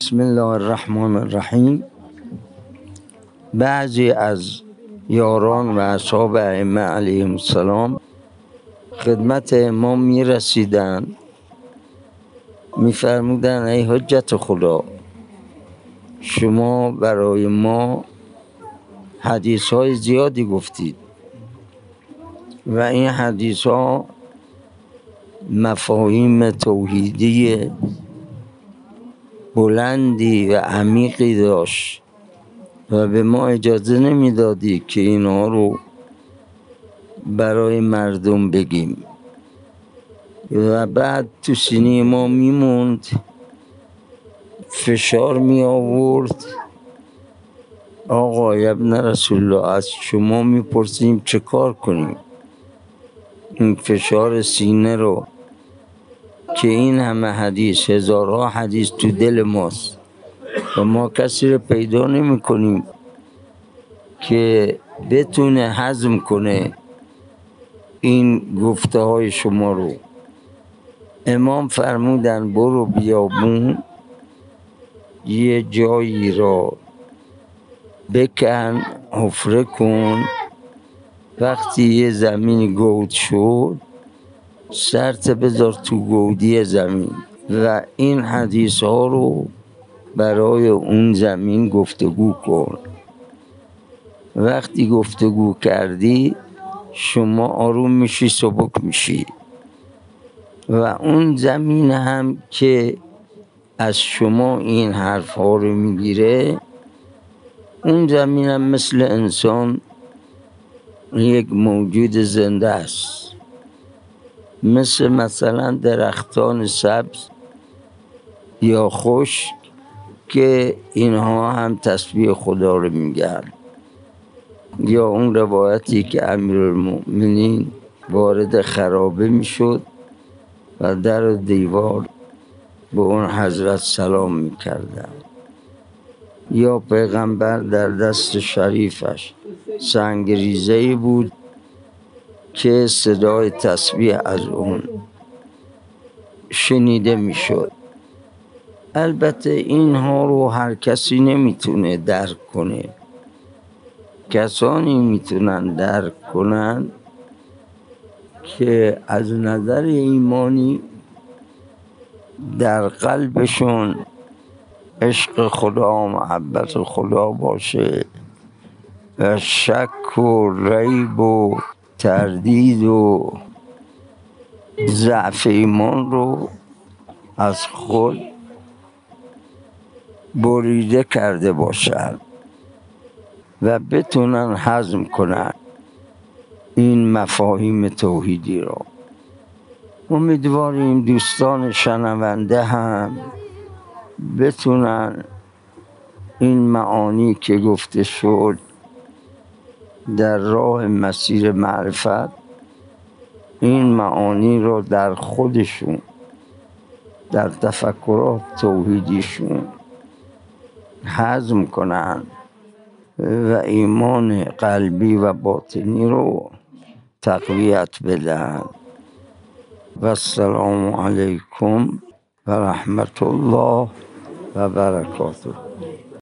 بسم الله الرحمن الرحیم. بعضی از یاران و اصحاب ائمه علیهم السلام خدمت امام می رسیدن، می فرمودن ای حجت خدا، شما برای ما حدیث های زیادی گفتید و این حدیث ها مفاهیم توحیدی بلندی و عمیقی داشت و به ما اجازه نمیدادی که اینها رو برای مردم بگیم و بعد تو سینه ما میموند، فشار می آورد. آقا ابن رسول الله، از شما میپرسیم چه کار کنیم؟ این فشار سینه رو که این همه حدیث، هزارها حدیث تو دل ماست و ما کسی رو پیدا نمی کنیم که بتونه هضم کنه این گفته های شما رو. امام فرمودن برو بیابون یه جایی را بکن، حفره کن، وقتی یه زمین گود شد سرت بذار تو گودی زمین و این حدیث ها رو برای اون زمین گفتگو کن. وقتی گفتگو کردی شما آروم میشی، سبک میشی و اون زمین هم که از شما این حرف ها رو میگیره، اون زمین هم مثل انسان یک موجود زنده است، مثلا درختان سبز یا خشک که اینها هم تسبیح خدا رو میگن. یا اون روایتی که امیرالمؤمنین وارد خرابه میشد و در و دیوار به اون حضرت سلام میکردن، یا پیغمبر در دست شریفش سنگریزه‌ای بود که صدای تسبیح از اون شنیده میشد. البته اینها رو هر کسی نمیتونه درک کنه. کسانی میتونن درک کنن که از نظر ایمانی در قلبشون عشق خدا و محبت خدا باشه و شک و ریب و تردید و ضعف ایمان رو از خود بریده کرده باشند و بتونن هضم کنن این مفاهیم توحیدی رو. امیدواریم دوستان شنونده هم بتونن این معانی که گفته شد در راه مسیر معرفت، این معانی رو در خودشون، در تفکرات توحیدیشون هضم کنن و ایمان قلبی و باطنی رو تقویت بدن. و السلام علیکم و رحمت الله و برکاته.